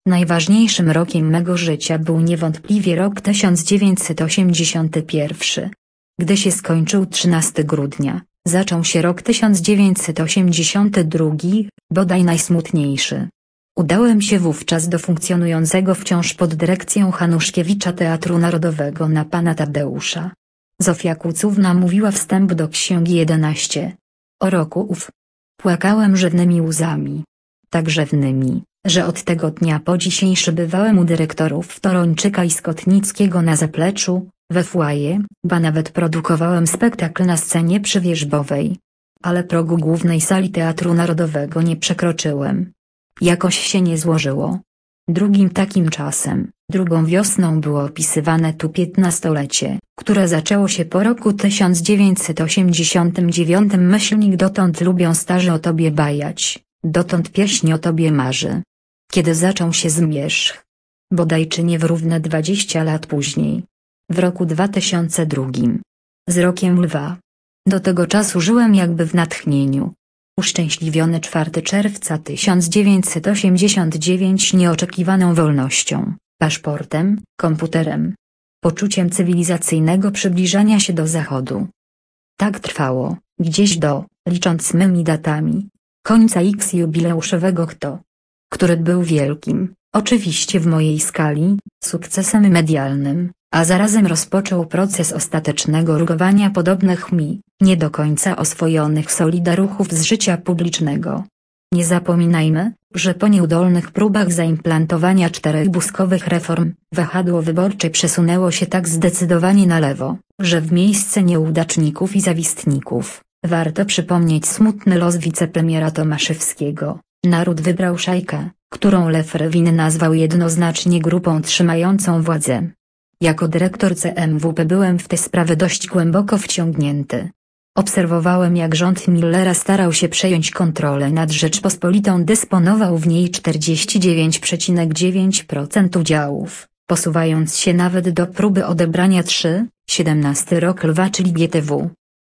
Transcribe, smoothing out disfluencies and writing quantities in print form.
Najważniejszym rokiem mego życia był niewątpliwie rok 1981. Gdy się skończył 13 grudnia, zaczął się rok 1982, bodaj najsmutniejszy. Udałem się wówczas do funkcjonującego wciąż pod dyrekcją Hanuszkiewicza Teatru Narodowego na pana Tadeusza. Zofia Kucówna mówiła wstęp do księgi 11. O roku ów. Płakałem rzewnymi łzami. Tak rzewnymi, że od tego dnia po dzisiejszy bywałem u dyrektorów Torończyka i Skotnickiego na zapleczu, we foyer, ba nawet produkowałem spektakl na scenie przywierzbowej. Ale progu głównej sali Teatru Narodowego nie przekroczyłem. Jakoś się nie złożyło. Drugim takim czasem, drugą wiosną było opisywane tu 15-lecie, które zaczęło się po roku 1989. Dotąd lubią starzy o tobie bajać, dotąd pieśń o tobie marzy. Kiedy zaczął się zmierzch? Bodaj czy nie w równe 20 lat później. W roku 2002. Z rokiem lwa. Do tego czasu żyłem jakby w natchnieniu. Uszczęśliwiony 4 czerwca 1989 nieoczekiwaną wolnością, paszportem, komputerem. Poczuciem cywilizacyjnego przybliżania się do Zachodu. Tak trwało, gdzieś do, licząc mymi datami, końca X jubileuszowego który był wielkim, oczywiście w mojej skali, sukcesem medialnym, a zarazem rozpoczął proces ostatecznego rugowania podobnych mi, nie do końca oswojonych solidaruchów z życia publicznego. Nie zapominajmy, że po nieudolnych próbach zaimplantowania 4 błyskowych reform, wahadło wyborcze przesunęło się tak zdecydowanie na lewo, że w miejsce nieudaczników i zawistników, warto przypomnieć smutny los wicepremiera Tomaszewskiego. Naród wybrał szajkę, którą Lew Rewin nazwał jednoznacznie grupą trzymającą władzę. Jako dyrektor CMWP byłem w tę sprawę dość głęboko wciągnięty. Obserwowałem, jak rząd Millera starał się przejąć kontrolę nad Rzeczpospolitą, dysponował w niej 49,9% udziałów, posuwając się nawet do próby odebrania 17 rok lwa, czyli GTW.